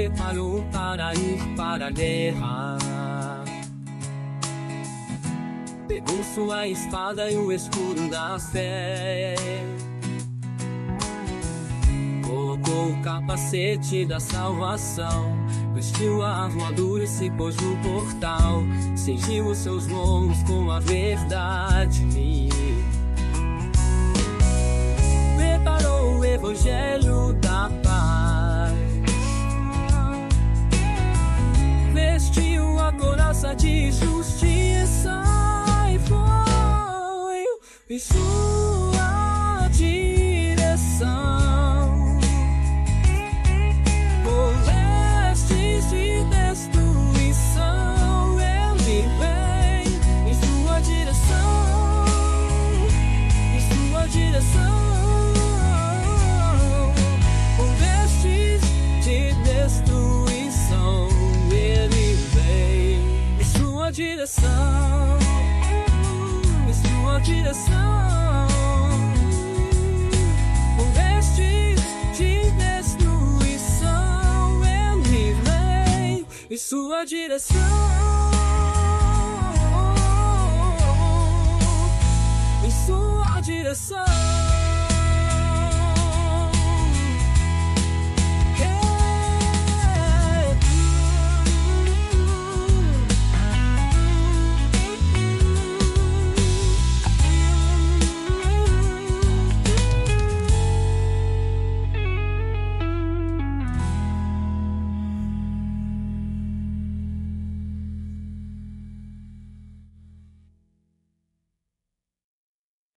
preparou para ir para a guerra. Pegou sua espada e o escudo da fé. Colocou o capacete da salvação, vestiu a armadura e se pôs no portal. Cingiu os seus lombos com a verdade. Preparou o evangelho da paz. Vestiu a couraça de justiça e foi em sua direção. Por vestes de destruição, ele vem em sua direção, em sua direção. Por vestes de destruição, ele vem em sua direção, em sua direção. Por vestes de destruição, ele vem em sua direção, em sua direção.